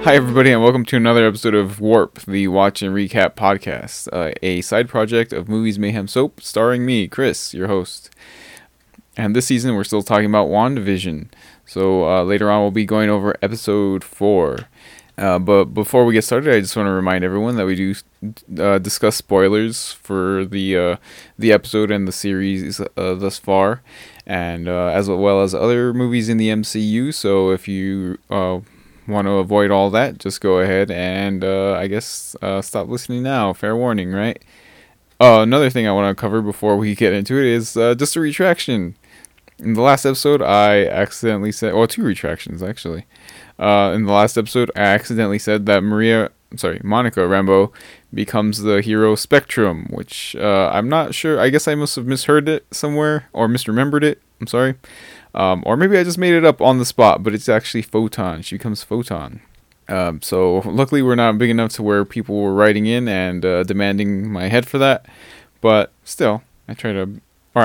Hi, everybody, and welcome to another episode of Warp, the Watch and Recap podcast, a side project of Movies Mayhem Soap, starring me, Chris, your host. And this season, we're still talking about WandaVision. So later on, we'll be going over episode 4. But before we get started, I just want to remind everyone that we do discuss spoilers for the episode and the series thus far, and as well as other movies in the MCU. So if you want to avoid all that, just go ahead and I guess stop listening now. Fair warning, right? Another thing I want to cover before we get into it is just a retraction. In the last episode, I accidentally said, well, 2 retractions actually. In the last episode, I accidentally said that Monica Rambeau becomes the hero Spectrum, which I'm not sure. I guess I must have misheard it somewhere or misremembered it. I'm sorry. Or maybe I just made it up on the spot, but it's actually Photon. She becomes Photon. So luckily we're not big enough to where people were writing in and demanding my head for that. But still, I try to,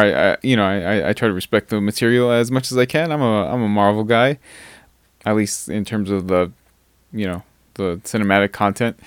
I try to respect the material as much as I can. I'm a Marvel guy, at least in terms of the cinematic content.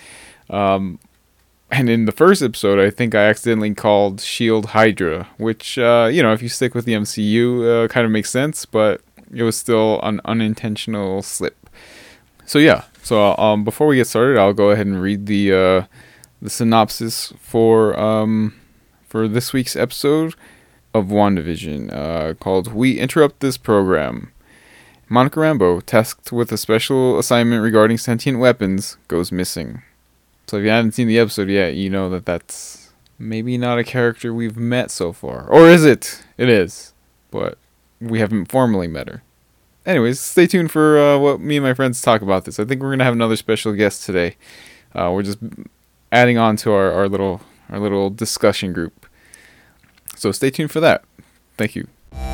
And in the first episode, I think I accidentally called S.H.I.E.L.D. Hydra, which, if you stick with the MCU, kind of makes sense, but it was still an unintentional slip. So yeah, before we get started, I'll go ahead and read the synopsis for this week's episode of WandaVision, called We Interrupt This Program. Monica Rambeau, tasked with a special assignment regarding sentient weapons, goes missing. So if you haven't seen the episode yet, you know that that's maybe not a character we've met so far. Or is it? It is. But we haven't formally met her. Anyways, stay tuned for what me and my friends talk about this. I think we're going to have another special guest today. We're just adding on to our little discussion group. So stay tuned for that. Thank you.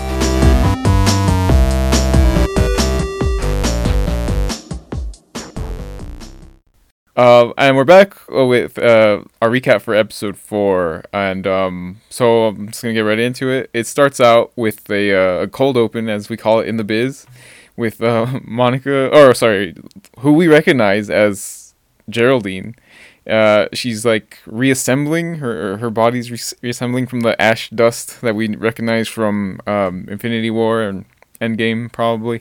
And we're back with our recap for episode 4, and so I'm just gonna get right into it. It starts out with a cold open, as we call it in the biz, with who we recognize as Geraldine. She's like reassembling her body's reassembling from the ash dust that we recognize from Infinity War and Endgame probably,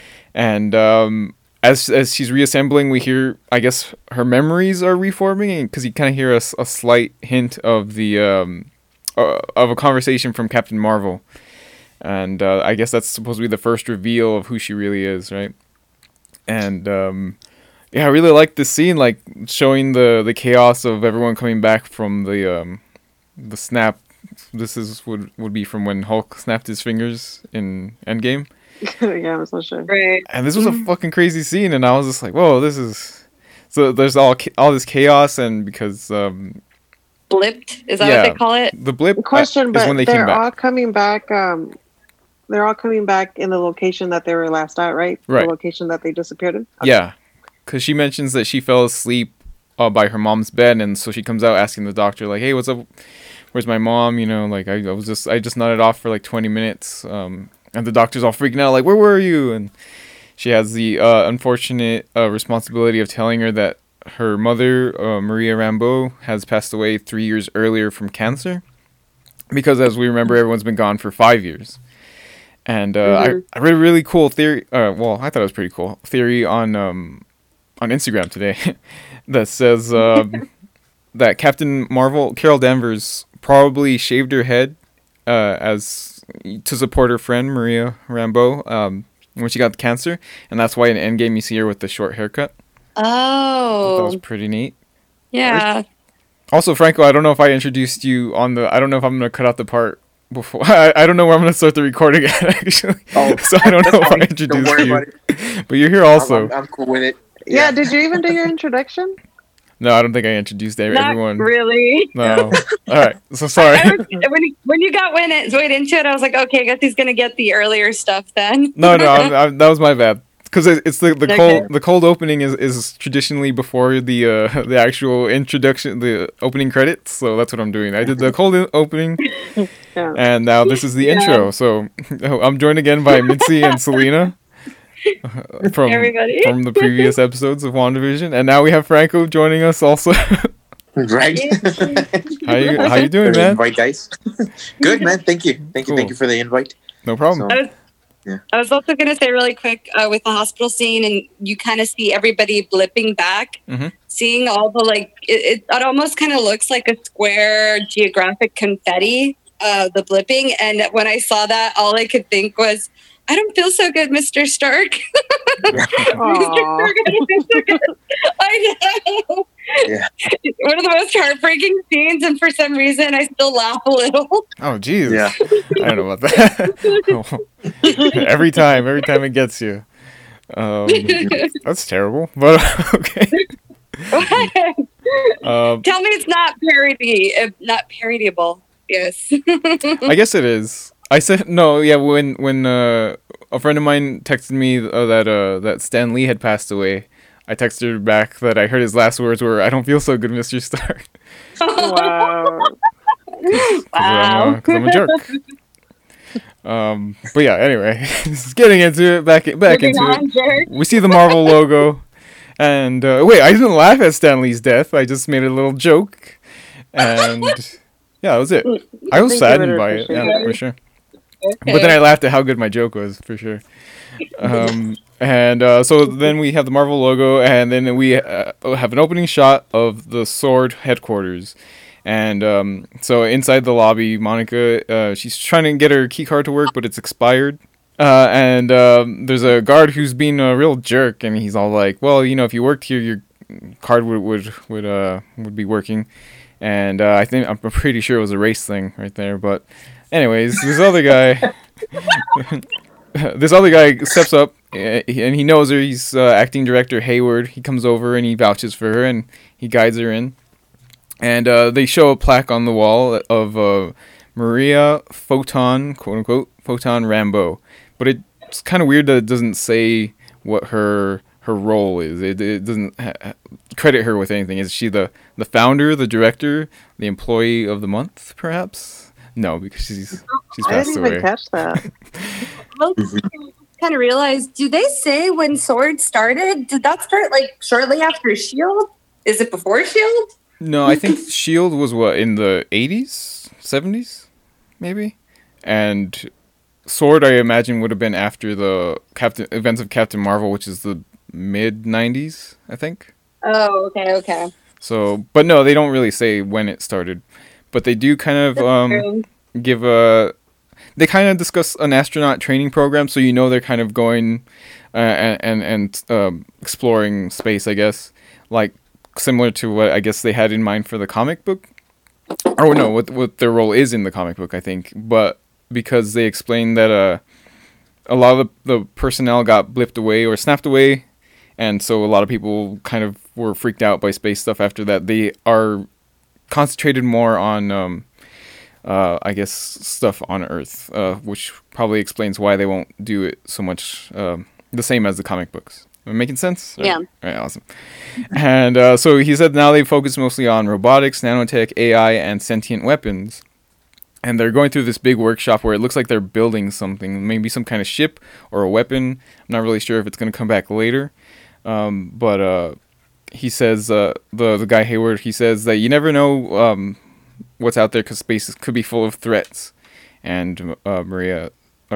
and As she's reassembling, we hear, I guess, her memories are reforming, because you kind of hear a slight hint of the of a conversation from Captain Marvel, and I guess that's supposed to be the first reveal of who she really is, right? And I really like this scene, like showing the chaos of everyone coming back from the snap. This would be from when Hulk snapped his fingers in Endgame. Yeah, I'm so sure. Right. And this was a fucking crazy scene, and I was just like, "Whoa, this is." So there's all this chaos, and because Blipped, is that what they call it? The blip Question, is but when they came they're back. all coming back. They're all coming back in the location that they were last at, right? Right. The location that they disappeared in. Okay. Yeah, because she mentions that she fell asleep by her mom's bed, and so she comes out asking the doctor, like, "Hey, what's up? Where's my mom?" Like I just nodded off for like 20 minutes. And the doctor's all freaking out, like, "Where were you?" And she has the unfortunate responsibility of telling her that her mother, Maria Rambeau, has passed away 3 years earlier from cancer. Because, as we remember, everyone's been gone for 5 years. And I read a really cool theory. I thought it was pretty cool theory on Instagram today that says that Captain Marvel, Carol Danvers, probably shaved her head as to support her friend Maria Rambeau when she got cancer, and that's why in Endgame you see her with the short haircut. Oh, That was pretty neat. Yeah. Also, Franco, I don't know if I introduced you on the. I don't know if I'm gonna cut out the part before. I don't know where I'm gonna start the recording at, actually. So I don't know if I introduced you. But you're here also. I'm cool with it. Yeah. Did you even do your introduction? No, I don't think I introduced everyone. Not really. No. All right. So sorry. When you got went into it, I was like, okay, I guess he's gonna get the earlier stuff then. No, that was my bad. Because it's the Okay. cold opening is traditionally before the actual introduction, the opening credits. So that's what I'm doing. I did the cold opening, Yeah. and now this is the Yeah. intro. So I'm joined again by Mitzi and Selena. from Everybody. from the previous episodes of WandaVision, and now we have Franco joining us also. Right. How you doing, For the man? invite, guys. Good, man. Thank you. Thank Cool. you for the invite. No problem. So- I was also going to say really quick with the hospital scene, and you kind of see everybody blipping back, Mhm. seeing all the it almost kind of looks like a square geographic confetti, the blipping. And when I saw that, all I could think was, I don't feel so good, Mr. Stark. Mr. Aw. Stark, I don't feel so good. I know. Yeah. One of the most heartbreaking scenes, and for some reason, I still laugh a little. Oh, jeez. Yeah. I don't know about that. every time it gets you. That's terrible. But okay. Tell me it's not parodyable. Yes. I guess it is. I said no. Yeah, when a friend of mine texted me that Stan Lee had passed away, I texted her back that I heard his last words were, "I don't feel so good, Mr. Stark." Wow. Wow. Because I'm a jerk. But yeah. Anyway, getting into it. Back into it. Jerk. We see the Marvel logo, and wait, I didn't laugh at Stan Lee's death. I just made a little joke, and yeah, that was it. I was Thank you, saddened I by it, appreciate yeah, it. for sure. But then I laughed at how good my joke was, for sure. So then we have the Marvel logo, and then we have an opening shot of the Sword headquarters. And so inside the lobby, Monica, she's trying to get her key card to work, but it's expired. There's a guard who's being a real jerk, and he's all like, "Well, if you worked here, your card would be working." And I'm pretty sure it was a race thing right there. But anyways, this other guy steps up, and he knows her. He's acting director Hayward. He comes over and he vouches for her, and he guides her in. And they show a plaque on the wall of Maria Photon, quote unquote, Photon Rambeau. But it's kind of weird that it doesn't say what her role is. It doesn't credit her with anything. Is she the founder, the director, the employee of the month, perhaps? No, because she's I passed didn't away. even catch that. Well, kind of realized, do they say when Sword started? Did that start shortly after Shield? Is it before Shield? No, I think Shield was in the 80s, 70s, maybe, and Sword I imagine would have been after the events of Captain Marvel, which is the mid 90s, I think. Oh, okay. So, but no, they don't really say when it started, but they do kind of give they kind of discuss an astronaut training program, so they're kind of going and exploring space, I guess, like similar to what I guess they had in mind for the comic book, or no, what their role is in the comic book, I think, but because they explained that a lot of the personnel got blipped away or snapped away, and so a lot of people kind of were freaked out by space stuff after that. They are concentrated more on I guess stuff on Earth, which probably explains why they won't do it so much the same as the comic books. Am I making sense? Yeah. All right, awesome. And so he said now they focus mostly on robotics, nanotech, AI, and sentient weapons. And they're going through this big workshop where it looks like they're building something, maybe some kind of ship or a weapon. I'm not really sure if it's going to come back later. But he says, the guy Hayward, he says that you never know what's out there because space could be full of threats. And Monica,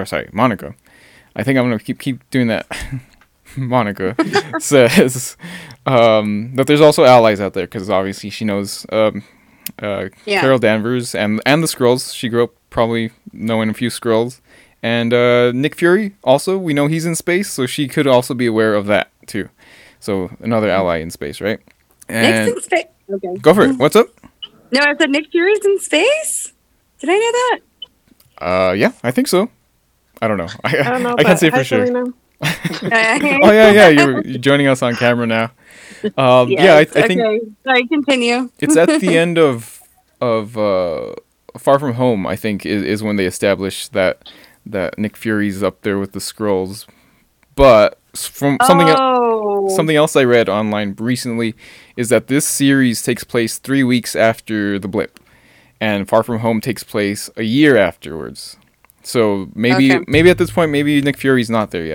I think I'm going to keep doing that. Monica says that there's also allies out there because obviously she knows Carol Danvers and the Skrulls. She grew up probably knowing a few Skrulls. And Nick Fury also, we know he's in space, so she could also be aware of that too. So another ally in space, right? And Nick's in space. Okay. go for it. What's up? No, I said Nick Fury's in space. Did I know that? Yeah, I think so. I don't know. I don't know. I can't say but for sure. Selena. Oh yeah, you're joining us on camera now. Yeah, I think Okay. Sorry, continue. it's at the end of Far From Home. I think is when they establish that Nick Fury's up there with the Skrulls. But from something else I read online recently is that this series takes place 3 weeks after the blip, and Far From Home takes place a year afterwards. So maybe at this point, maybe Nick Fury's not there yet.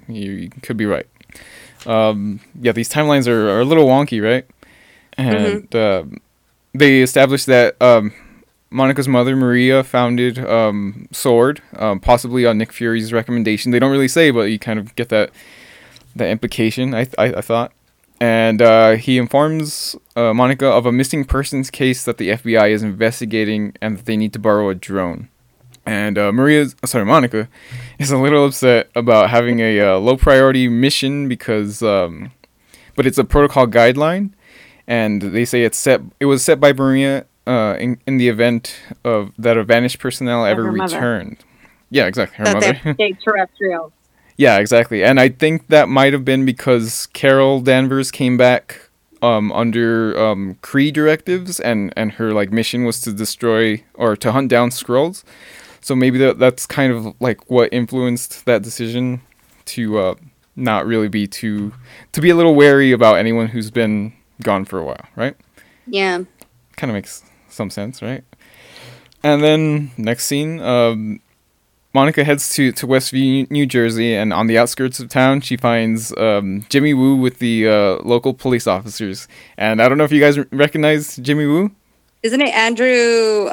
You could be right. Yeah, these timelines are a little wonky, right? And they established that Monica's mother, Maria, founded Sword, possibly on Nick Fury's recommendation. They don't really say, but you kind of get that implication, I thought. And he informs Monica of a missing persons case that the FBI is investigating and that they need to borrow a drone. And Monica is a little upset about having a low priority mission because, but it's a protocol guideline, and they say it was set by Maria in the event of that a vanished personnel ever returned. Yeah, exactly. Her mother. Extraterrestrials. Yeah, exactly. And I think that might have been because Carol Danvers came back under Kree directives, and her like mission was to destroy or to hunt down Skrulls. So maybe that's kind of like what influenced that decision to not really be to be a little wary about anyone who's been gone for a while, right? Yeah. Kind of makes some sense, right? And then next scene, Monica heads to Westview, New Jersey, and on the outskirts of town, she finds Jimmy Woo with the local police officers. And I don't know if you guys recognize Jimmy Woo. Isn't it Andrew?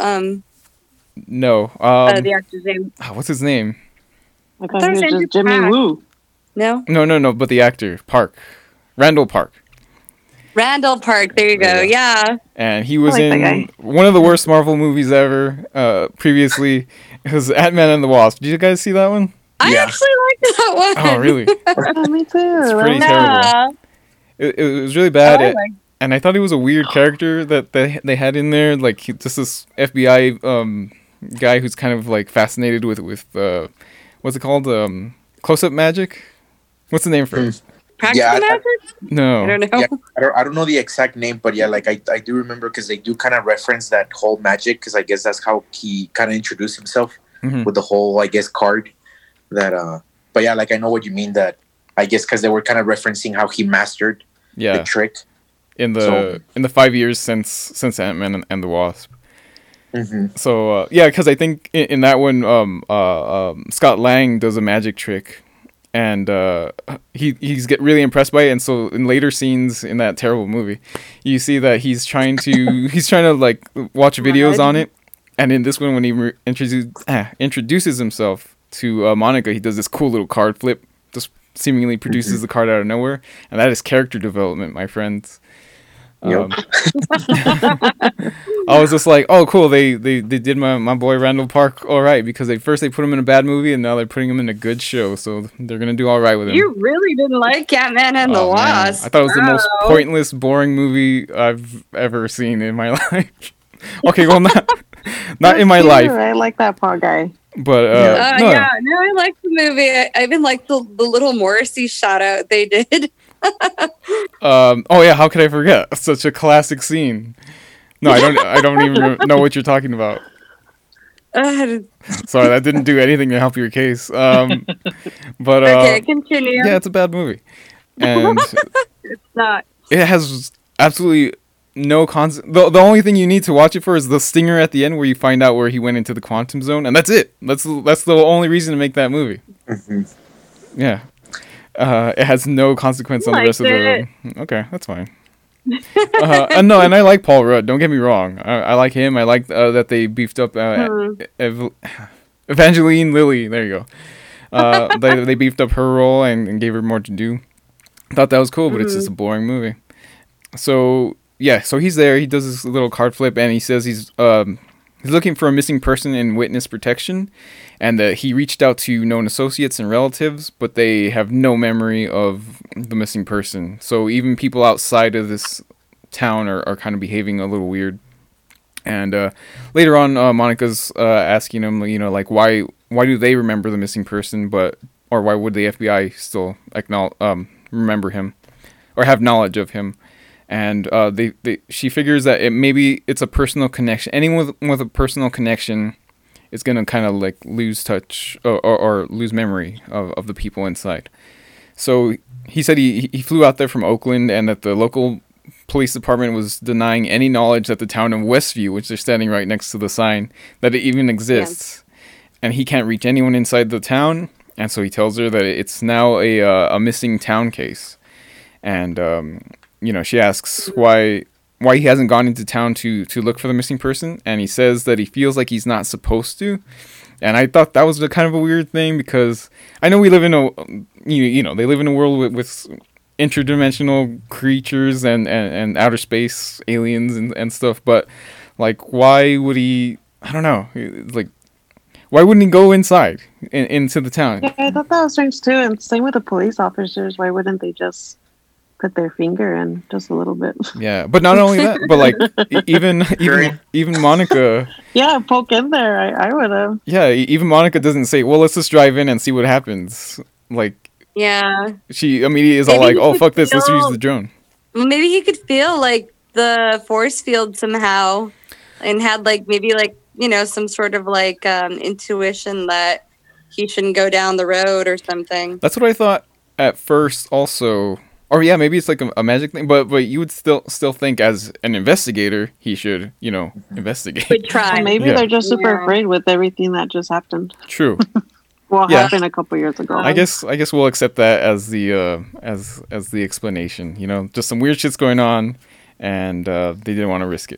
No. The actor's name. What's his name? I thought it was just Jimmy Park. Woo. No. No. But the actor, Randall Park. Randall Park. There you go. Yeah. And he was I like that in guy. one of the worst Marvel movies ever. Previously, it was Ant-Man and the Wasp. Did you guys see that one? I Yeah. actually liked that one. Oh, really? Oh, me too. It's pretty Yeah. terrible. It was really bad. Oh, I like- And I thought he was a weird character that they had in there, like just this FBI guy who's kind of like fascinated with what's it called, close-up magic. What's the name for it? Practical Yeah, magic? No. I don't know. Yeah, I don't know the exact name, but yeah, like I do remember because they do kind of reference that whole magic because I guess that's how he kind of introduced himself Mhm. with the whole card that. But yeah, like I know what you mean. That I guess because they were kind of referencing how he mastered Yeah, the trick. in So- the 5 years since Ant-Man and the Wasp. Hmm. So yeah, because I think in that one, Scott Lang does a magic trick, and he's get really impressed by it. And so in later scenes in that terrible movie, you see that he's trying to like watch videos on it. And in this one, when he introduces himself to Monica, he does this cool little card flip, just seemingly produces the card out of nowhere, and that is character development, my friends. Yep. I was just like, oh, cool. They did my boy Randall Park all right because they put him in a bad movie and now they're putting him in a good show, so they're gonna do all right with him. You really didn't like Ant-Man and the Oh, man. Wasp. I thought it was the most Wow. pointless, boring movie I've ever seen in my life. Okay, well, not in my Cute. life, I like that Paul guy. but no. Yeah, no, I like the movie. I even like the little Morrissey shout out they did. Oh yeah, how could I forget? Such a classic scene. No, I don't even know what you're talking about. Sorry, that didn't do anything to help your case. But Okay, continue. yeah, it's a bad movie, and It's not. it has absolutely no the only thing you need to watch it for is the stinger at the end where you find out where he went into the quantum zone, and that's it. That's the only reason to make that movie. Hmm. Yeah. It has no consequence on the rest of the. Okay, that's fine. And I like Paul Rudd. Don't get me wrong. I like him. I like that they beefed up Evangeline Lilly. There you go. They beefed up her role and gave her more to do. Thought that was cool, but it's just a boring movie. So yeah, so he's there. He does this little card flip, and he says he's looking for a missing person in witness protection, and that he reached out to known associates and relatives, but they have no memory of the missing person. So even people outside of this town are kind of behaving a little weird. And later on, Monica's asking him, like why do they remember the missing person, or why would the FBI still remember him or have knowledge of him? And she figures that maybe it's a personal connection. Anyone with a personal connection is going to kind of like lose touch or lose memory of the people inside. So he said he flew out there from Oakland, and that the local police department was denying any knowledge that the town of Westview, which they're standing right next to the sign, that it even exists. And he can't reach anyone inside the town. and so he tells her that it's now a missing town case, and she asks why he hasn't gone into town to look for the missing person, and he says that he feels like he's not supposed to. And I thought that was kind of a weird thing, because I know we live in a they live in a world with interdimensional creatures and outer space aliens and stuff, but like, why would he? I don't know, like, why wouldn't he go inside into the town? Yeah, I thought that was strange too. And same with the police officers. Why wouldn't they just put their finger in just a little bit? Yeah, but not only that, but like even Monica. Yeah, poke in there. I would have. Yeah, even Monica doesn't say, "Well, let's just drive in and see what happens." Like, Yeah. she immediately is all Maybe like, he "Oh, could fuck this, let's feel- use the drone." Well, maybe he could feel like the force field somehow, and had like maybe like some sort of like intuition that he shouldn't go down the road or something. That's what I thought at first, also. Or yeah, maybe it's like a magic thing, but you would still think as an investigator he should investigate. Would try. Well, maybe Yeah. they're just super Yeah. afraid with everything that just happened. True. Well, Yeah. happened a couple years ago. I guess we'll accept that as the as the explanation. Just some weird shit's going on, and they didn't want to risk it.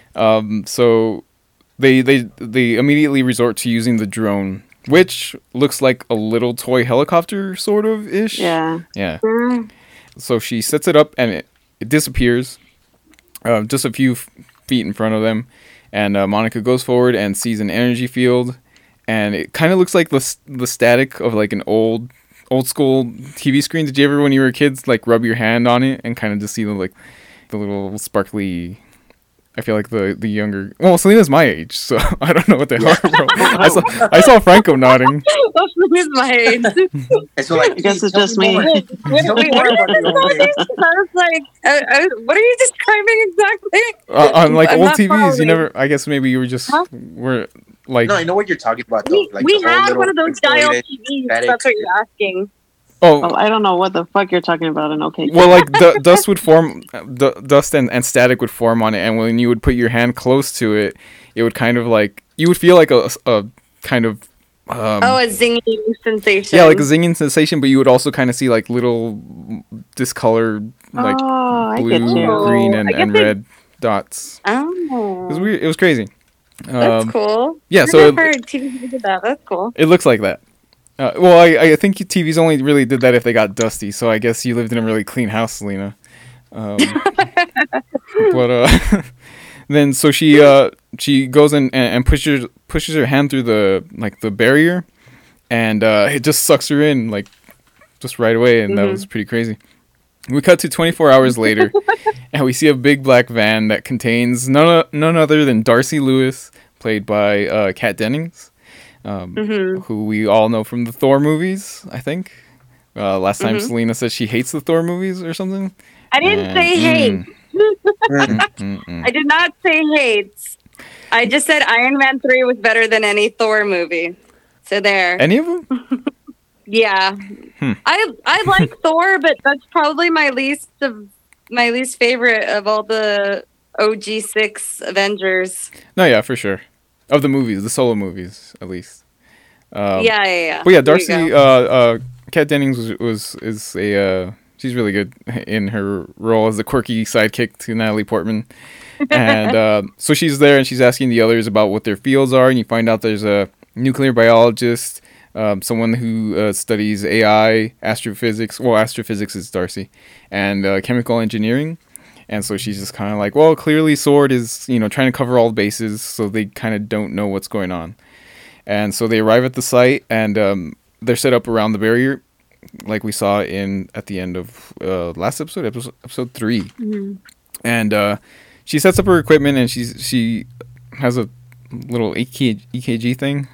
So they immediately resort to using the drone, which looks like a little toy helicopter, sort of ish. Yeah. Yeah. Mm. So she sets it up, and it disappears, just a few feet in front of them, and Monica goes forward and sees an energy field, and it kind of looks like the static of like an old school TV screen. Did you ever, when you were kids, like rub your hand on it and kind of just see the little sparkly? I feel like the younger. Well, Selena's my age, so I don't know what they are. Bro. I saw Franco nodding. Who's my age? And so, like, I guess it's tell just me me. more. Tell me more about your old days. I was like, what are you describing exactly? On like I'm old not TVs, you following. never. I guess maybe you were just Huh? were like. No, I know what you're talking about, though. Like, we the whole had little one of those dial pixelated TVs. static. That's what you're asking. Oh, Well, I don't know what the fuck you're talking about. And okay. well, like dust would form, dust and static would form on it, and when you would put your hand close to it, it would kind of like, you would feel like a kind of A zinging sensation. yeah, like a zinging sensation, but you would also kind of see like little discolored, like Oh, I blue, get you. green, I and guess it- red dots. Oh, It was weird. It was crazy. that's cool. Yeah, I've so never heard TV did that. That's cool. it looks like that. Well, I think TVs only really did that if they got dusty. So I guess you lived in a really clean house, Selena. But then so she goes in and pushes her hand through the barrier, and it just sucks her in like just right away, and that was pretty crazy. We cut to 24 hours later, and we see a big black van that contains none other than Darcy Lewis, played by Kat Dennings. Who we all know from the Thor movies, I think. Last time Selena said she hates the Thor movies or something. I didn't say hate. I did not say hates. I just said Iron Man 3 was better than any Thor movie. So there. Any of them? Yeah. I like Thor, but that's probably my least favorite of all the OG6 Avengers. No, yeah, for sure. Of the movies, the solo movies, at least. Yeah. But yeah, There you Darcy, go. Kat Dennings she's really good in her role as the quirky sidekick to Natalie Portman. And so she's there and she's asking the others about what their fields are, and you find out there's a nuclear biologist, someone who studies AI, astrophysics. Well, astrophysics is Darcy, and chemical engineering. And so she's just kind of like, well, clearly Sword is, trying to cover all the bases, so they kind of don't know what's going on. And so they arrive at the site, and they're set up around the barrier, like we saw at the end of last episode 3. Mm-hmm. And she sets up her equipment, and she has a little EKG thing.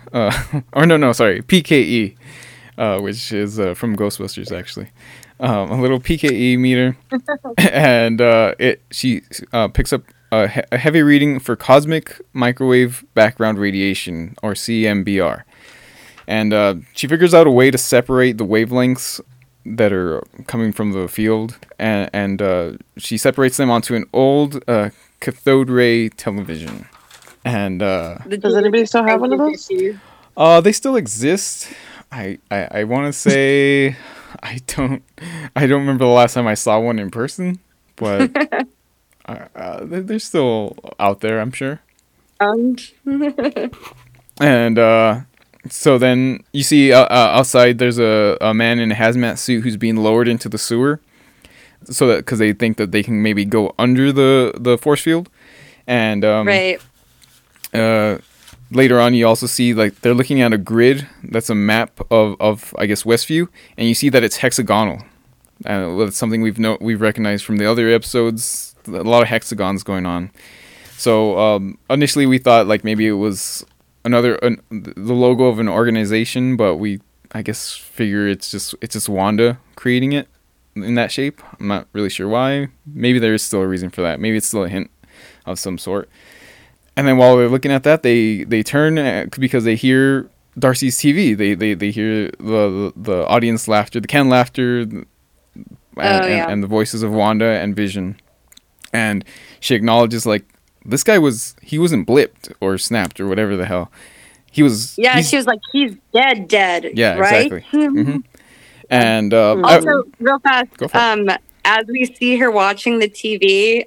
PKE, which is from Ghostbusters, actually. A little PKE meter, and she picks up a heavy reading for cosmic microwave background radiation, or CMBR, and she figures out a way to separate the wavelengths that are coming from the field, and she separates them onto an old cathode ray television. And Does anybody still have one of those? they still exist. I want to say I don't remember the last time I saw one in person, but they're still out there, I'm sure. Um, And so then you see outside there's a man in a hazmat suit who's being lowered into the sewer, so that because they think that they can maybe go under the force field, and right. Later on, you also see like they're looking at a grid that's a map of I guess Westview, and you see that it's hexagonal. That's something we've recognized from the other episodes. A lot of hexagons going on. So initially we thought like maybe it was the logo of an organization, but I guess figure it's just Wanda creating it in that shape. I'm not really sure why. Maybe there is still a reason for that. Maybe it's still a hint of some sort. And then while they're looking at that, they turn because they hear Darcy's TV. They hear the audience laughter, the canned laughter, and the voices of Wanda and Vision. And she acknowledges like this guy wasn't blipped or snapped or whatever the hell. She was like, he's dead. Yeah, right? Exactly. Mm-hmm. And also, real fast, as we see her watching the TV,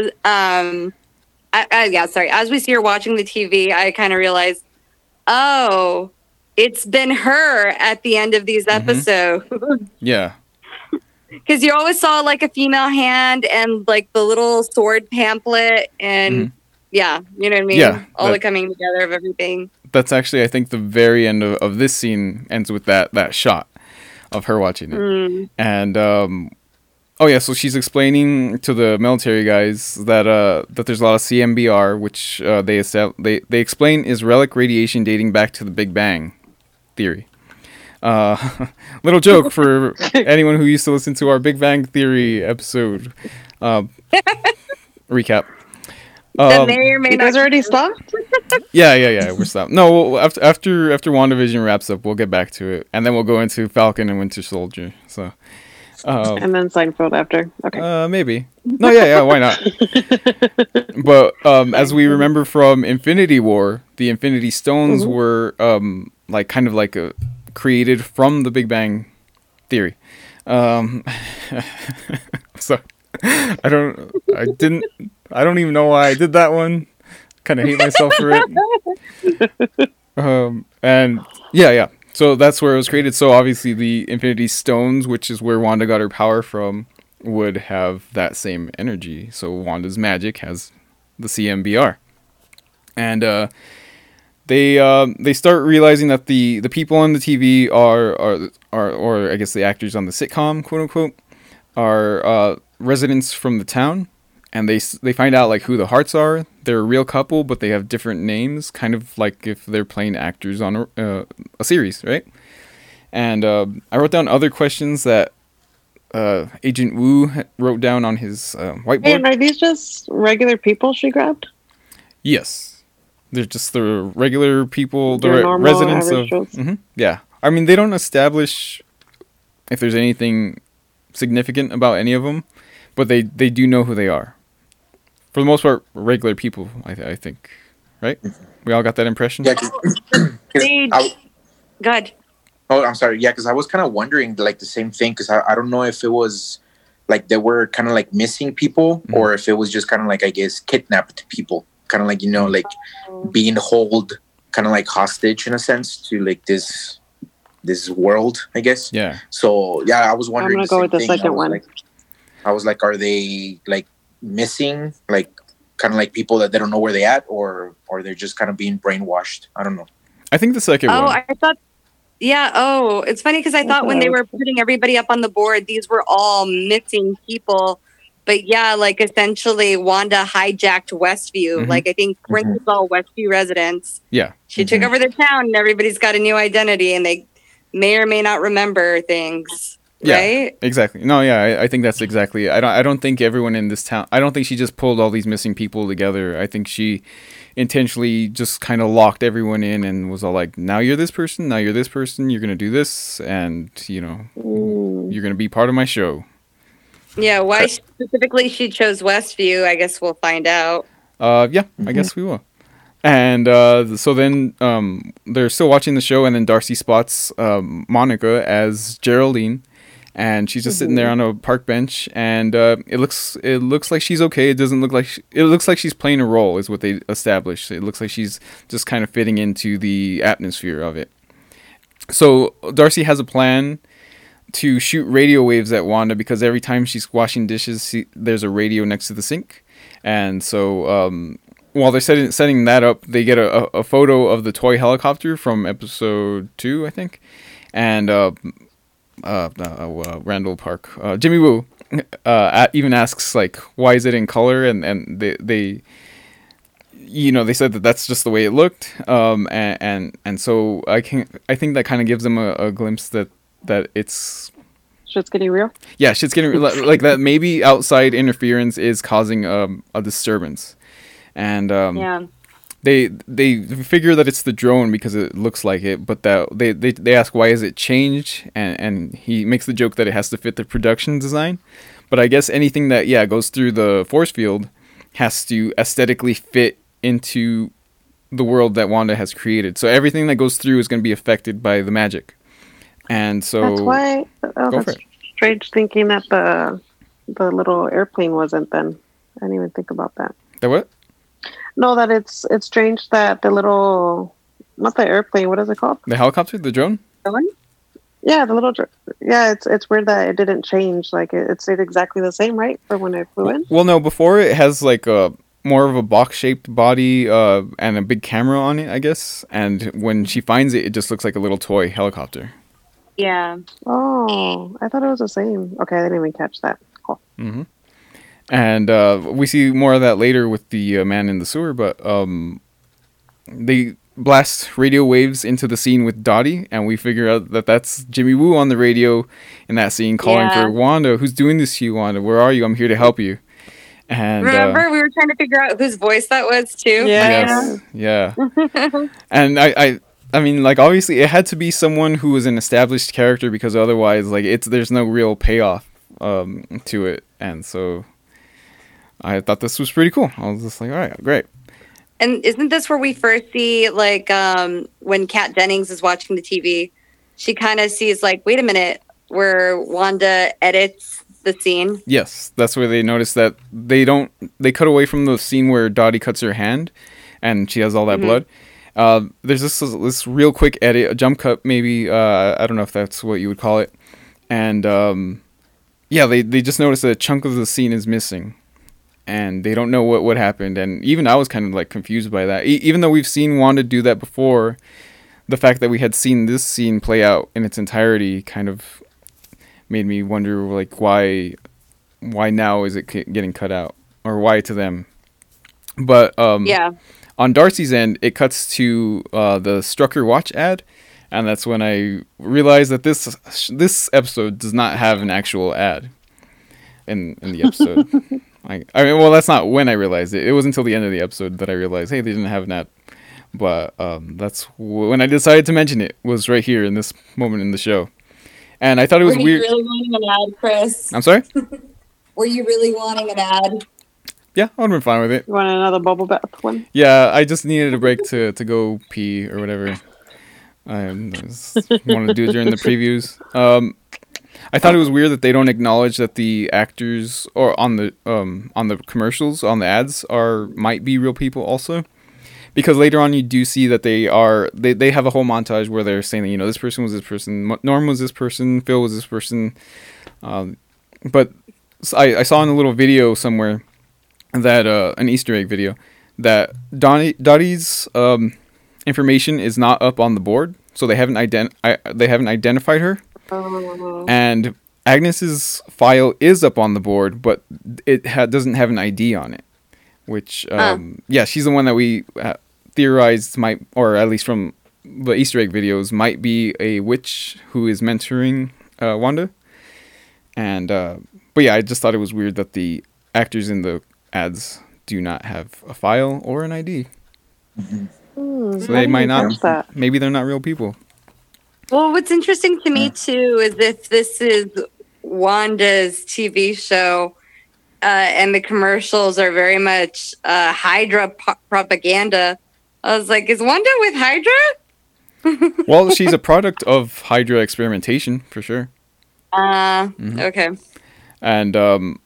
as we see her watching the TV, I kind of realized, oh, it's been her at the end of these episodes. Yeah. Because you always saw like a female hand and like the little sword pamphlet and yeah, you know what I mean? Yeah. All the coming together of everything. That's actually, I think, the very end of this scene ends with that shot of her watching it. And so she's explaining to the military guys that there's a lot of CMBR, which they explain is relic radiation dating back to the Big Bang theory. Little joke for anyone who used to listen to our Big Bang Theory episode recap. That may or may you not. guys already stopped? Yeah. We're stopped. No, after WandaVision wraps up, we'll get back to it, and then we'll go into Falcon and Winter Soldier. So. And then Seinfeld after. Okay. Maybe. No, yeah, why not? But as we remember from Infinity War, the Infinity Stones were created from the Big Bang theory. So I don't even know why I did that one. Kind of hate myself for it. And yeah. So that's where it was created. So obviously the Infinity Stones, which is where Wanda got her power from, would have that same energy. So Wanda's magic has the CMBR. And they start realizing that the people on the TV are I guess the actors on the sitcom, quote unquote, are residents from the town. And they find out like who the Hearts are. They're a real couple, but they have different names, kind of like if they're playing actors on a series, right? And I wrote down other questions that Agent Wu wrote down on his whiteboard. And are these just regular people she grabbed? Yes, they're just the regular people, the normal, residents of. Yeah, I mean they don't establish if there's anything significant about any of them, but they do know who they are. For the most part, regular people, I think. Right? We all got that impression? Yeah. Good. Oh, I'm sorry. Yeah, because I was kind of wondering, like, the same thing, because I don't know if it was, like, they were kind of, like, missing people, or if it was just kind of, like, I guess, kidnapped people. Kind of, like, like, being held, kind of, like, hostage, in a sense, to, like, this world, I guess. Yeah. So, yeah, I was wondering. I'm going to go with the second one. I was like, are they, like, missing, like, kind of like people that they don't know where they at, or they're just kind of being brainwashed? I don't know. I think the second one. Oh, I thought, yeah. Oh, it's funny because I thought when they were putting everybody up on the board, these were all missing people. But yeah, like essentially Wanda hijacked Westview. Like I think Prince is all Westview residents. Yeah. She took over the town and everybody's got a new identity and they may or may not remember things. Yeah, right? Exactly. No, yeah, I think that's exactly. I don't think everyone in this town. I don't think she just pulled all these missing people together. I think she intentionally just kind of locked everyone in and was all like, "Now you're this person. Now you're this person. You're gonna do this, and you're gonna be part of my show." Yeah. Why specifically she chose Westview? I guess we'll find out. Yeah, I guess we will. And so then they're still watching the show, and then Darcy spots Monica as Geraldine, and she's just sitting there on a park bench, and it looks like she's okay. It doesn't look like it looks like she's playing a role, is what they established. It looks like she's just kind of fitting into the atmosphere of it. So Darcy has a plan to shoot radio waves at Wanda, because every time she's washing dishes, there's a radio next to the sink, and so while they're setting that up, they get a photo of the toy helicopter from episode 2, I think, and Randall Park, Jimmy Woo, even asks like, why is it in color, and they they said that that's just the way it looked, and so I think that kind of gives them a glimpse that it's shit's getting real. Yeah, shit's getting like that. Maybe outside interference is causing a disturbance. And they figure that it's the drone because it looks like it, but that they ask, why is it changed, and he makes the joke that it has to fit the production design. But I guess anything that goes through the force field has to aesthetically fit into the world that Wanda has created. So everything that goes through is going to be affected by the magic. And so that's why that's strange thinking that the little airplane wasn't then. I didn't even think about that. The what? No, that it's strange that the little, not the airplane, what is it called? The helicopter, the drone? Yeah, the little drone. Yeah, it's weird that it didn't change. Like it stayed exactly the same, right, for when it flew in? Well, no, before it has like more of a box-shaped body and a big camera on it, I guess. And when she finds it, it just looks like a little toy helicopter. Yeah. Oh, I thought it was the same. Okay, I didn't even catch that. Cool. Mm-hmm. And we see more of that later with the man in the sewer, but they blast radio waves into the scene with Dottie, and we figure out that that's Jimmy Woo on the radio in that scene calling for Wanda. Who's doing this to you, Wanda? Where are you? I'm here to help you. And remember, we were trying to figure out whose voice that was too. Yeah. And I mean, like, obviously it had to be someone who was an established character, because otherwise, like, there's no real payoff to it. And so I thought this was pretty cool. I was just like, all right, great. And isn't this where we first see, like, when Kat Dennings is watching the TV, she kind of sees, like, wait a minute, where Wanda edits the scene? Yes, that's where they notice that they cut away from the scene where Dottie cuts her hand and she has all that blood. There's this real quick edit, a jump cut maybe, I don't know if that's what you would call it. And they just notice that a chunk of the scene is missing. And they don't know what happened. And even I was kind of like confused by that. Even though we've seen Wanda do that before, the fact that we had seen this scene play out in its entirety kind of made me wonder, like, why now is it getting cut out, or why to them. But on Darcy's end, it cuts to the Strucker watch ad, and that's when I realized that this episode does not have an actual ad in the episode. I mean, well, that's not when I realized it. It was until the end of the episode that I realized, hey, they didn't have an ad. But that's when I decided to mention it, was right here in this moment in the show. And I thought it was weird. Were you really wanting an ad, Chris? I'm sorry? Were you really wanting an ad? Yeah, I would have been fine with it. You want another bubble bath one? Yeah, I just needed a break to go pee or whatever. I just wanted to do it during the previews. I thought it was weird that they don't acknowledge that the actors or on the commercials, on the ads, might be real people also. Because later on you do see that they have a whole montage where they're saying that, this person was this person, Norm was this person, Phil was this person. But I saw in a little video somewhere that an Easter egg video that Dottie's information is not up on the board, so they haven't identified her. And Agnes's file is up on the board, but it doesn't have an ID on it. Which, she's the one that we theorized might, or at least from the Easter egg videos, might be a witch who is mentoring Wanda. And, but yeah, I just thought it was weird that the actors in the ads do not have a file or an ID. So they might not, maybe they're not real people. Well, what's interesting to me, too, is if this is Wanda's TV show, and the commercials are very much Hydra propaganda, I was like, is Wanda with Hydra? Well, she's a product of Hydra experimentation for sure. Okay. And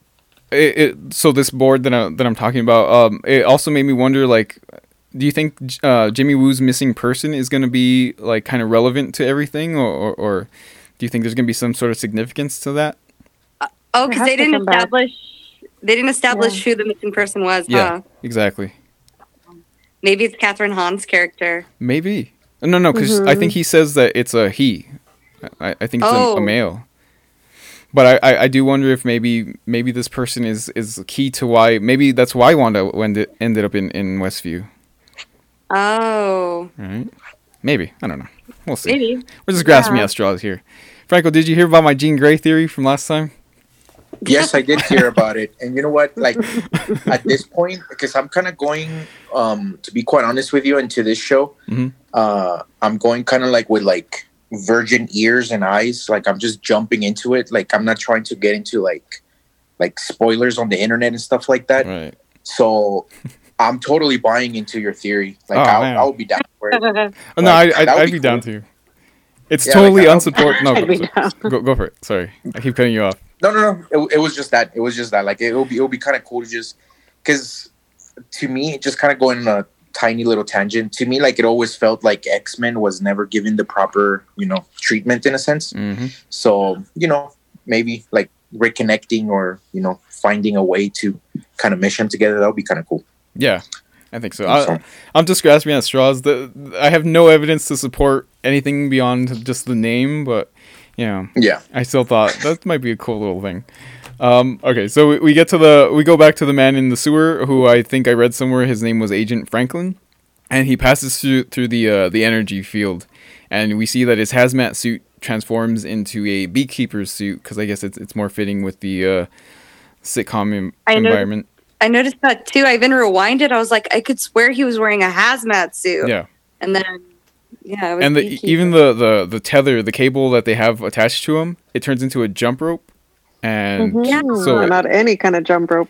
so this board that I'm talking about, it also made me wonder, like, do you think Jimmy Woo's missing person is going to be like kind of relevant to everything, or do you think there's going to be some sort of significance to that? Oh, because they didn't establish who the missing person was. Yeah, huh? exactly. Maybe it's Catherine Hahn's character. Maybe. No, because I think he says that it's a he. I think it's a male. But I do wonder if maybe this person is key to why. Maybe that's why Wanda ended up in Westview. Oh. Right? Maybe. I don't know. We'll see. Maybe. We're just grasping at straws here. Franco, did you hear about my Jean Grey theory from last time? Yes, I did hear about it. And you know what? Like, at this point, because I'm kind of going, to be quite honest with you, into this show, I'm going kind of like with like virgin ears and eyes. Like, I'm just jumping into it. Like, I'm not trying to get into like spoilers on the internet and stuff like that. Right. So I'm totally buying into your theory. Like, I'll be down for it. Oh, no, I'd be down too. It's totally unsupported. No, go for it. Sorry, I keep cutting you off. No. It was just that. Like, it'll be kind of cool to just, because to me, just kind of going on a tiny little tangent. To me, like, it always felt like X-Men was never given the proper, treatment in a sense. Mm-hmm. So, maybe like reconnecting or finding a way to kind of mesh them together. That would be kind of cool. Yeah, I think so. I'm just grasping at straws. I have no evidence to support anything beyond just the name, but yeah, I still thought that might be a cool little thing. Okay, so we go back to the man in the sewer, who I think I read somewhere his name was Agent Franklin, and he passes through the energy field, and we see that his hazmat suit transforms into a beekeeper's suit, because I guess it's more fitting with the sitcom environment. I noticed that too. I even rewinded. I was like, I could swear he was wearing a hazmat suit. Yeah. And then, it was and even the tether, the cable that they have attached to him, it turns into a jump rope. And so not any kind of jump rope.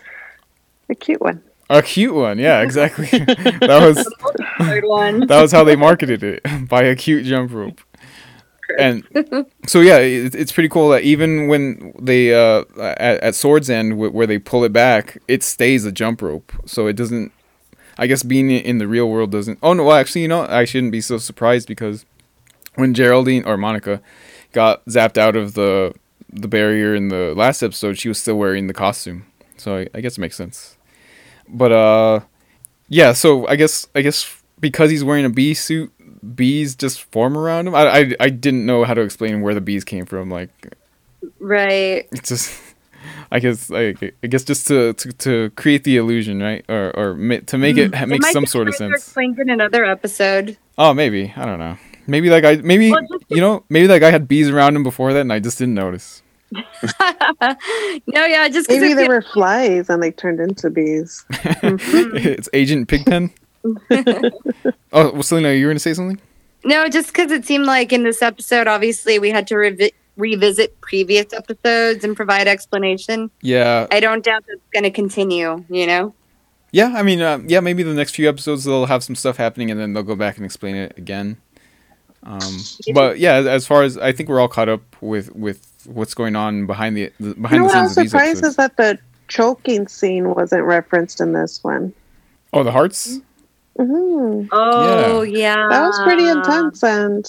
A cute one. A cute one, yeah, exactly. That was how they marketed it, by a cute jump rope. And so it's pretty cool that even when they at Sword's End where they pull it back, it stays a jump rope. So it doesn't. I guess being in the real world doesn't. Oh no! Well, actually, I shouldn't be so surprised, because when Geraldine or Monica got zapped out of the barrier in the last episode, she was still wearing the costume. So I guess it makes sense. But yeah. So I guess because he's wearing a bee suit, bees just form around him. I didn't know how to explain where the bees came from. Like, right. It's just, I guess just to create the illusion, right? Or to make it make some sort of sense. Explained in another episode. Oh, maybe, I don't know. Maybe that guy. Maybe that guy had bees around him before that, and I just didn't notice. No, yeah, just maybe they were flies and they turned into bees. It's Agent Pigpen. Oh, well, Selena, you were going to say something? No, just because it seemed like in this episode, obviously, we had to revisit previous episodes and provide explanation. Yeah. I don't doubt that's going to continue, Yeah, I mean, maybe the next few episodes they'll have some stuff happening and then they'll go back and explain it again. But yeah, as far as I think we're all caught up with what's going on behind the scenes of these episodes. What I was surprised is that the choking scene wasn't referenced in this one. Oh, the hearts? Mm-hmm. Oh, yeah. That was pretty intense, and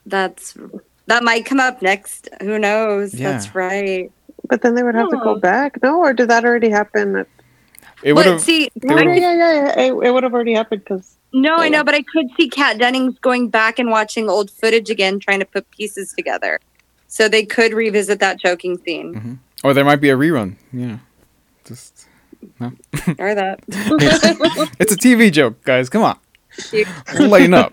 that might come up next. Who knows? Yeah. That's right. But then they would have to go back. No, or did that already happen? It would have. It would have already happened because. No, I know, but I could see Kat Dennings going back and watching old footage again, trying to put pieces together. So they could revisit that choking scene. Mm-hmm. Or there might be a rerun. Yeah. Just. No. Or that. It's a TV joke, guys. Come on. Lighten up.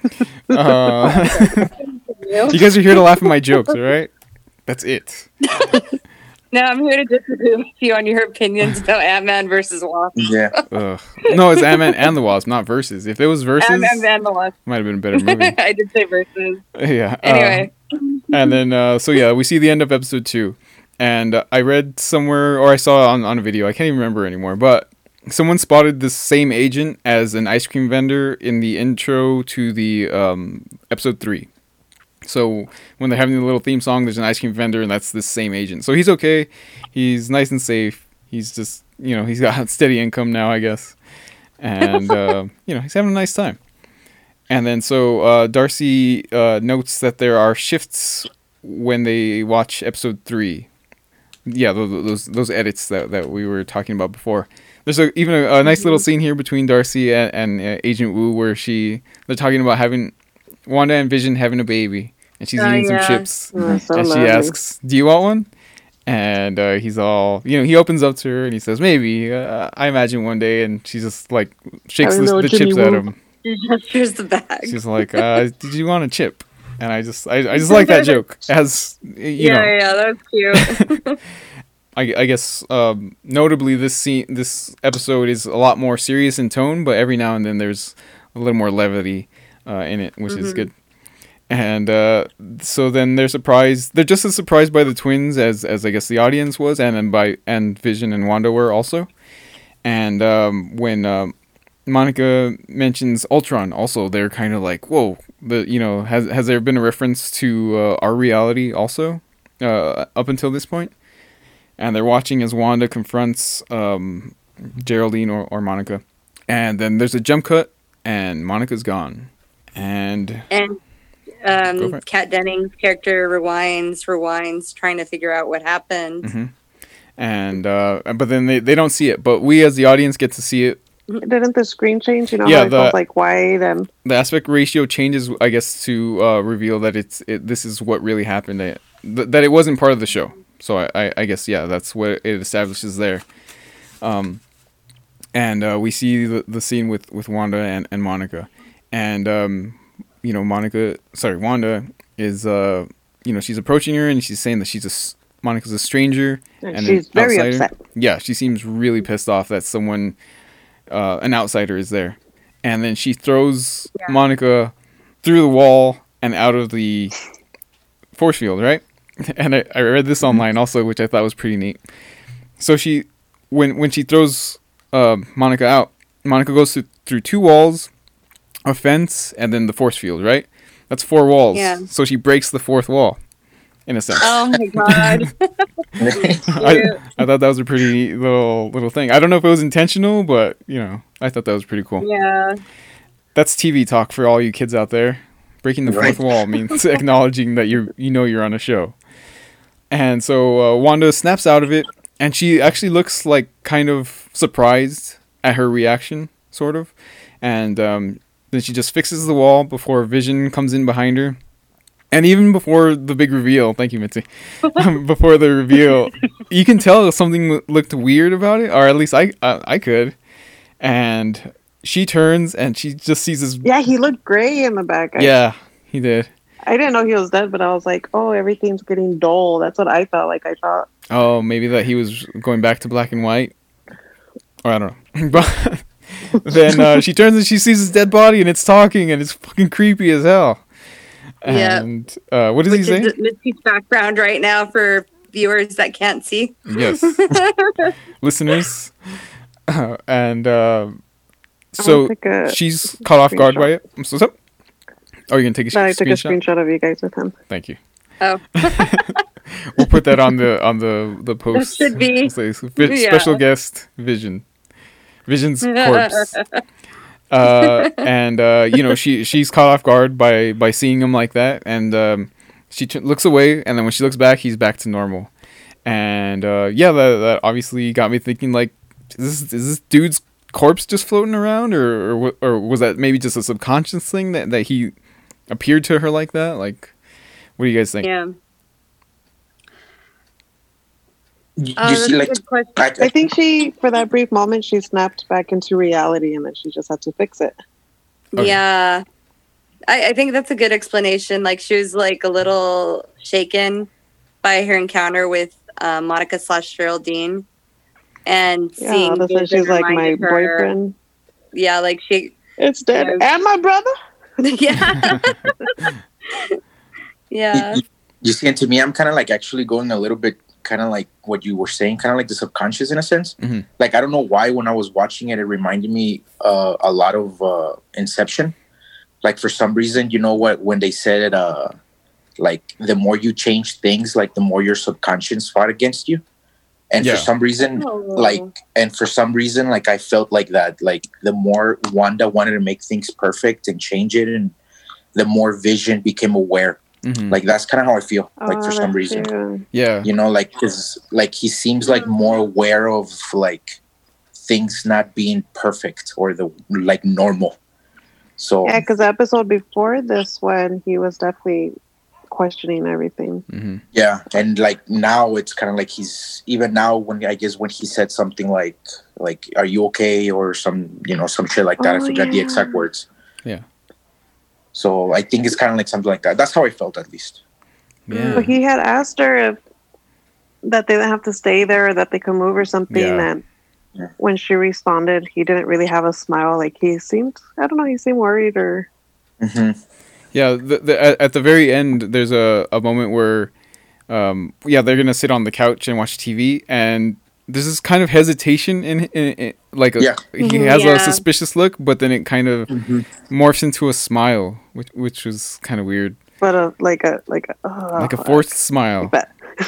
You guys are here to laugh at my jokes, all right? That's it. No, I'm here to disagree with you on your opinions about Ant-Man versus Wasp. Yeah. No, it's Ant-Man and the Wasp, not versus. If it was versus, Ant-Man and the Wasp. Might have been a better movie. I did say versus. Yeah. Anyway. And then, we see the end of episode 2. And I read somewhere, or I saw on a video, I can't even remember anymore, but someone spotted this same agent as an ice cream vendor in the intro to the episode 3. So when they're having the little theme song, there's an ice cream vendor, and that's the same agent. So he's okay. He's nice and safe. He's just, he's got steady income now, I guess. And, he's having a nice time. And then so Darcy notes that there are shifts when they watch episode 3. Yeah, those edits that we were talking about before. There's even a nice little scene here between Darcy and Agent Wu where they're talking about having Wanda and Vision having a baby, and she's eating some chips, Oh, so and lovely. she asks, "Do you want one?" And he's all, he opens up to her and he says, "Maybe, I imagine one day," and she just like shakes I don't know, the Jimmy chips at Woo. him. Here's the bag. She's like, "Did you want a chip?" And I just like that joke. As Yeah, that's cute. I guess notably this episode is a lot more serious in tone, but every now and then there's a little more levity in it, which is good. And so then they're surprised. They're just as surprised by the twins as I guess the audience was, and Vision and Wanda were also. And when Monica mentions Ultron, also they're kind of like, "Whoa!" Has there been a reference to our reality also up until this point? And they're watching as Wanda confronts Geraldine or Monica, and then there's a jump cut, and Monica's gone, and Go for it. Kat Denning's character rewinds, trying to figure out what happened. Mm-hmm. And but then they don't see it, but we as the audience get to see it. Didn't the screen change? Yeah, how it felt like white and The aspect ratio changes, I guess, to reveal that this is what really happened. That it wasn't part of the show. So I guess, yeah, that's what it establishes there. And we see the scene with Wanda and Monica. And, Wanda is, she's approaching her and she's saying that Monica's a stranger. And she's an very outsider. upset. Yeah, she seems really pissed off that someone, an outsider is there. And then she throws Monica through the wall and out of the force field, right? And I read this online also, which I thought was pretty neat. So when she throws Monica out, Monica goes through 2 walls, a fence, and then the force field, right? That's 4 walls. Yeah. So she breaks the 4th wall, in a sense. Oh my god. I thought that was a pretty neat little thing. I don't know if it was intentional, but, I thought that was pretty cool. Yeah. That's TV talk for all you kids out there. Breaking the 4th wall means acknowledging that you're on a show. And so Wanda snaps out of it, and she actually looks like kind of surprised at her reaction, sort of. And then she just fixes the wall before Vision comes in behind her. And even before the big reveal, thank you, Mitzi, before the reveal, you can tell something looked weird about it, or at least I could. And she turns, and she just sees this... Yeah, he looked gray in the back. Yeah, he did. I didn't know he was dead, but I was like, oh, everything's getting dull. That's what I felt like. I thought. Oh, maybe that he was going back to black and white. Or I don't know. But then she turns and she sees his dead body, and it's talking, and it's fucking creepy as hell. And what does he say? Which is Mitzi's background right now for viewers that can't see. Yes. Listeners. And so she's caught off guard by it. I'm so sorry. Oh, you're going to take a I took a screenshot? screenshot of you guys with him. Thank you. Oh. We'll put that on the post. That should be. Special guest Vision's corpse. And she's caught off guard by seeing him like that, and she looks away, and then when she looks back, he's back to normal. And that obviously got me thinking, like, is this dude's corpse just floating around, or was that maybe just a subconscious thing that he appeared to her like that? Like, what do you guys think? Yeah. You see, like, I think for that brief moment, she snapped back into reality, and then she just had to fix it. Okay. Yeah. I think that's a good explanation. Like, she was, like, a little shaken by her encounter with Monica / Geraldine. And seeing that's why she's like, my boyfriend. Yeah, like it's dead. And my brother. Yeah. Yeah. You see, and to me, I'm kind of like actually going a little bit kind of like what you were saying, kind of like the subconscious in a sense. Mhm. Like, I don't know why when I was watching it, it reminded me a lot of Inception. Like, for some reason, you know what, when they said like the more you change things, like the more your subconscious fought against you. And Yeah. for some reason, like I felt like that. Like, the more Wanda wanted to make things perfect and change it, and the more Vision became aware. Mhm. Like, that's kind of how I feel. Like, for some that's reason, true. Yeah. you know, like, cause like he seems like more aware of like things not being perfect or the like normal. So Yeah, because the episode before this one, he was definitely questioning everything. Mm-hmm. yeah, and like now it's kind of like he's even now when I guess when he said something like "Are you okay?" or some some shit like that. I Oh, forgot the yeah. exact words. Yeah. So I think it's kind of like something like that. That's how I felt, at least. Yeah. But he had asked her if that they didn't have to stay there or that they could move or something. Yeah. And Yeah. when she responded, he didn't really have a smile. Like he seemed worried or. Hmm. Yeah, at the very end, there's a moment where, they're gonna sit on the couch and watch TV, and there's this kind of hesitation in like Yeah. he has Yeah. a suspicious look, but then it kind of Mhm. morphs into a smile, which was kind of weird, But like a like a forced smile. But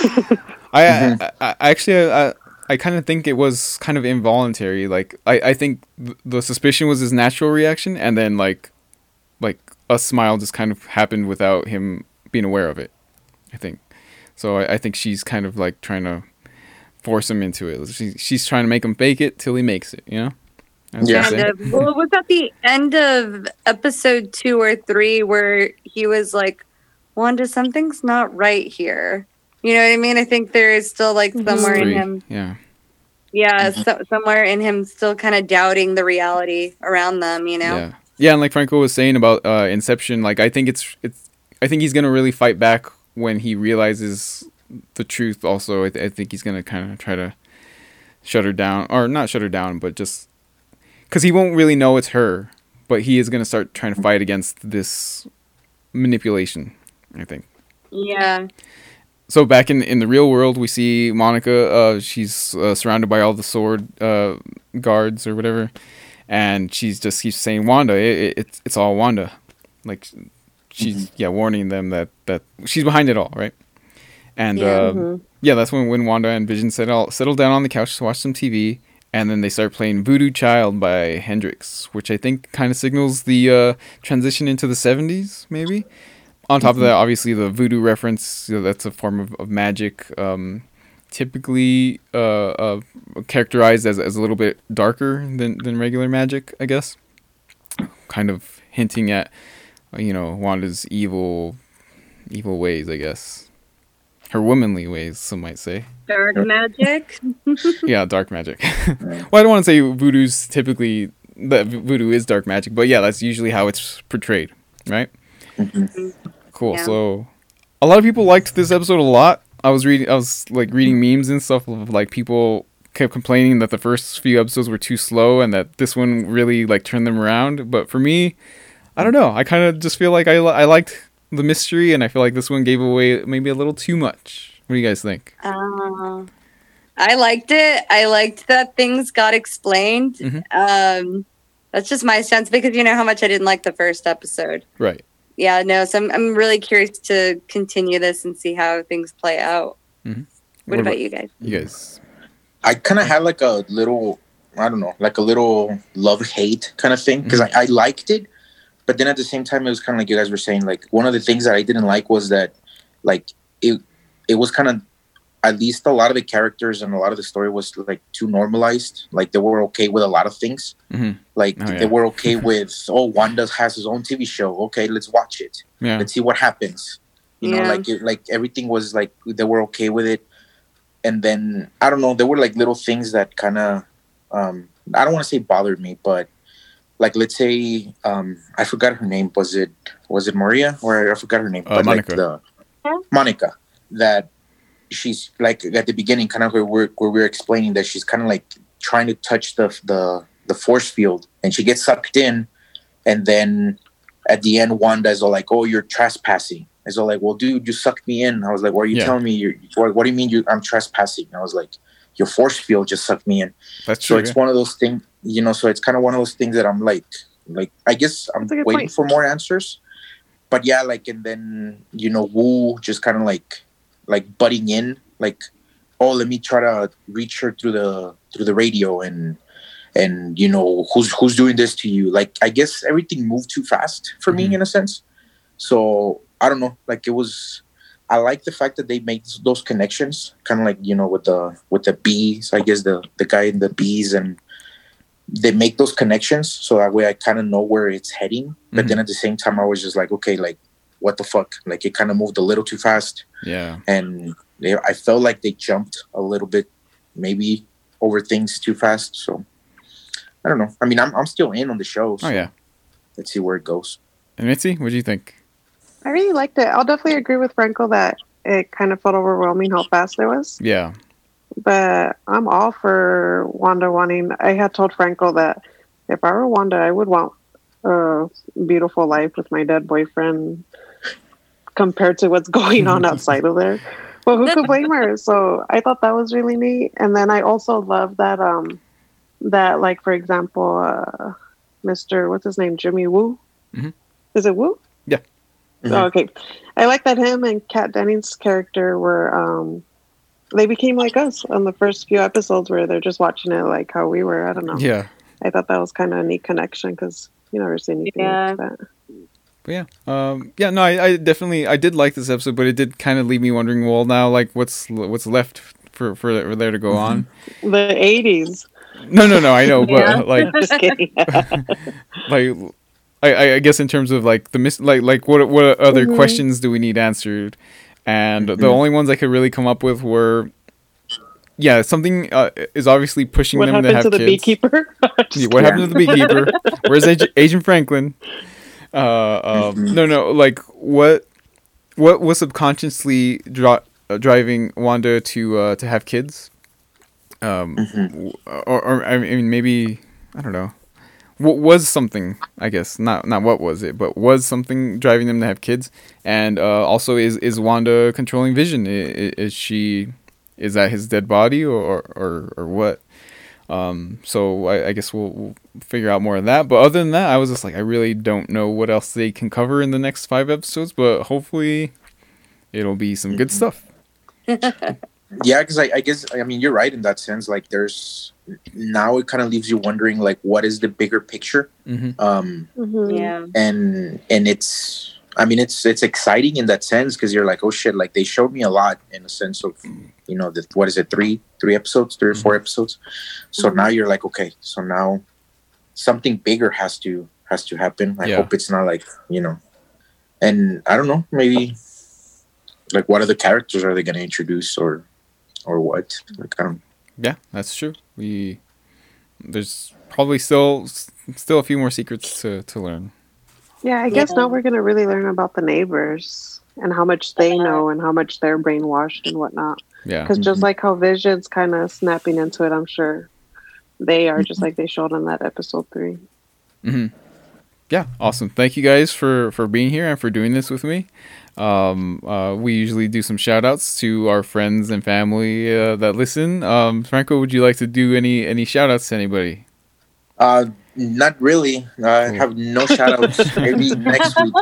I actually I kind of think it was kind of involuntary. Like I think the suspicion was his natural reaction, and then like a smile just kind of happened without him being aware of it. I think so. I think she's kind of like trying to force him into it. She's trying to make him fake it till he makes it. You know? That's what I'm Kind saying. of. Well, it was at the end of episode 2 or 3 where he was like, Wanda, something's not right here. You know what I mean? I think there is still like somewhere in Three. him. Yeah. Yeah, somewhere in him still kind of doubting the reality around them, you know? Yeah, and like Franco was saying about Inception, like I think I think he's gonna really fight back when he realizes the truth. Also, I think he's gonna kind of try to shut her down, or not shut her down, but just because he won't really know it's her, but he is gonna start trying to fight against this manipulation, I think. Yeah. So back in the real world, we see Monica. She's surrounded by all the sword guards or whatever, and she's just keeps saying Wanda. It's all Wanda. Like she's warning them that she's behind it all, right? And Yeah. that's when Wanda and Vision settle down on the couch to watch some TV, and then they start playing Voodoo Child by Hendrix, which I think kind of signals the transition into the 70s, maybe. On top of that, obviously the voodoo reference, that's a form of magic, typically characterized as a little bit darker than regular magic, I guess. Kind of hinting at, Wanda's evil ways, I guess. Her womanly ways, some might say. Dark magic. Yeah, dark magic. Well, I don't want to say voodoo's typically, that voodoo is dark magic, but yeah, that's usually how it's portrayed, right? Cool. Yeah. So a lot of people liked this episode a lot. I was reading memes and stuff of like people kept complaining that the first few episodes were too slow and that this one really like turned them around. But for me, I don't know. I kind of just feel like I liked the mystery, and I feel like this one gave away maybe a little too much. What do you guys think? I liked it. I liked that things got explained. Mhm. That's just my sense because you know how much I didn't like the first episode. Right. Yeah, no. So I'm really curious to continue this and see how things play out. Mhm. What about you guys? You guys. I kind of had like a little, I don't know, like a little love-hate kind of thing, because I liked it, but then at the same time, it was kind of like you guys were saying, like one of the things that I didn't like was that like it was kind of, at least a lot of the characters and a lot of the story was like too normalized. Like they were okay with a lot of things. Mhm. Like Oh, yeah. they were okay with, Wanda has his own TV show. Okay, let's watch it. Yeah. Let's see what happens. You know, Yeah. like everything was like they were okay with it. And then I don't know, there were like little things that kind of I don't want to say bothered me, but like let's say I forgot her name. Was it Maria, or I forgot her name? But Monica. like Monica, that she's like at the beginning, kind of where we're explaining that she's kind of like trying to touch the force field, and she gets sucked in, and then at the end, Wanda is all like, "Oh, you're trespassing," And so like, well, dude, you sucked me in. I was like, what are you telling me? What do you mean I'm trespassing? And I was like, your force field just sucked me in. That's so true. It's one of those things, so it's kind of one of those things that I'm like, I guess I'm waiting for more answers. But yeah, like, and then, Wu just kind of like butting in, like, oh, let me try to reach her through the radio and who's doing this to you. Like, I guess everything moved too fast for me in a sense. So I don't know, like I like the fact that they made those connections, kind of like, with the bees, I guess the guy in the bees, and they make those connections. So that way I kind of know where it's heading. But then at the same time, I was just like, okay, like, what the fuck? Like, it kind of moved a little too fast. Yeah. And I felt like they jumped a little bit, maybe over things too fast. So I don't know. I mean, I'm still in on the show. So let's see where it goes. And Mitzi, what do you think? I really liked it. I'll definitely agree with Franco that it kind of felt overwhelming how fast it was. Yeah. But I'm all for Wanda wanting... I had told Franco that if I were Wanda, I would want a beautiful life with my dead boyfriend compared to what's going on outside of there. But who could blame her? So I thought that was really neat. And then I also love that, like, for example, Mr. What's his name? Jimmy Woo? Mm-hmm. Is it Woo? Yeah. Mm-hmm. Oh, okay. I like that him and Kat Dennings' character were... they became like us on the first few episodes where they're just watching it like how we were. I don't know. Yeah. I thought that was kind of a neat connection because you never see anything like that. But I definitely did like this episode, but it did kind of leave me wondering, well, now, like, what's left for there to go on? The 80s. No, I know, but like, just kidding. like, I guess in terms of like like what other questions do we need answered? And the only ones I could really come up with were, something is obviously pushing them to have kids. What happened to the beekeeper? What happened to the beekeeper? Where's Agent Franklin? No, like what was subconsciously driving Wanda to have kids? Or I mean, maybe, I don't know. What was something, I guess, not what was it, but was something driving them to have kids? And also, is Wanda controlling Vision? Is that his dead body or what? So I guess we'll figure out more of that. But other than that, I was just like, I really don't know what else they can cover in the next 5 episodes, but hopefully it'll be some good stuff. Yeah, because I guess, I mean, you're right in that sense. Like, now it kind of leaves you wondering, like, what is the bigger picture? Yeah. And it's, I mean, it's exciting in that sense because you're like, oh shit, like they showed me a lot in a sense of, what is it, three episodes, 3 or 4 episodes. So now you're like, okay, so now something bigger has to happen. I hope it's not like, and I don't know, maybe like what other characters are they going to introduce or what? Like, I don't. Yeah, that's true. There's probably still a few more secrets to learn. Yeah, I guess now we're going to really learn about the neighbors and how much they know and how much they're brainwashed and whatnot. Yeah. Because just like how Vision's kind of snapping into it, I'm sure they are just like they showed in that episode 3. Mm-hmm. Yeah, awesome. Thank you guys for being here and for doing this with me. We usually do some shout outs to our friends and family that listen. Franco, would you like to do any shout outs to anybody? Not really. I have no shout outs. Maybe next week.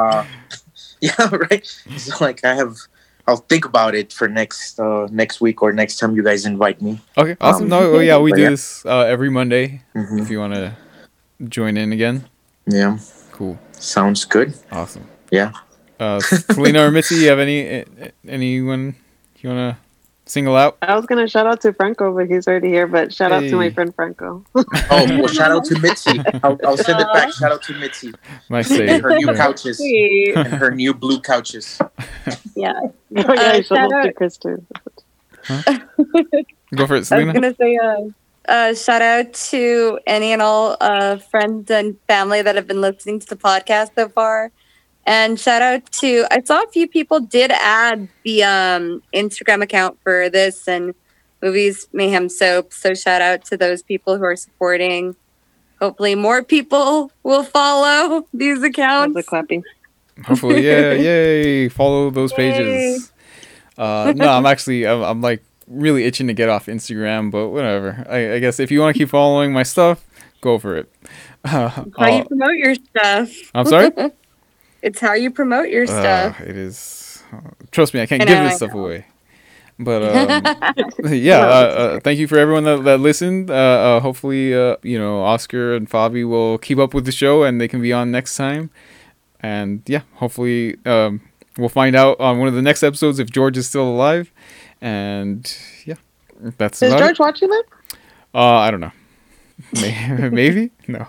Yeah, right. So like I'll think about it for next week or next time you guys invite me. Okay, awesome. We do this every Monday. If you want to join in again. Yeah. Cool. Sounds good. Awesome. Yeah. Selena or Missy, you have anyone you want to single out? I was going to shout out to Franco, but he's already here, but shout out to my friend Franco. Oh, well, shout out to Mitzi. I'll send it back. Shout out to Mitzi. My save. And her new couches. And her new blue couches. Yeah. Oh, yeah, shout out to Chris too. Huh? Go for it, Selena. I was going to say, shout out to any and all friends and family that have been listening to the podcast so far. And shout out to, I saw a few people did add the Instagram account for this and Movies Mayhem Soap. So shout out to those people who are supporting. Hopefully more people will follow these accounts. The clapping. Hopefully, yeah, yay! Follow those pages. No, I'm like really itching to get off Instagram, but whatever. I guess if you want to keep following my stuff, go for it. How you promote your stuff. I'm sorry? It's how you promote your stuff. It is. Trust me, I can't give this stuff away. But yeah, thank you for everyone that listened. Hopefully, Oscar and Fabi will keep up with the show and they can be on next time. And yeah, hopefully we'll find out on one of the next episodes if George is still alive. And yeah, that's Is about George it. watching that? I don't know. Maybe? No.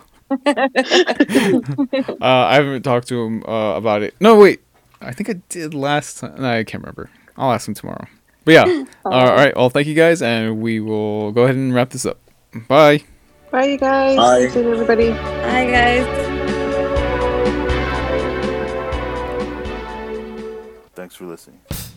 I haven't talked to him about it. No, wait. I think I did last time. No, I can't remember. I'll ask him tomorrow. But yeah. All right. Well, thank you guys, and we will go ahead and wrap this up. Bye. Bye, you guys. Bye. See you, everybody. Hi, guys. Thanks for listening.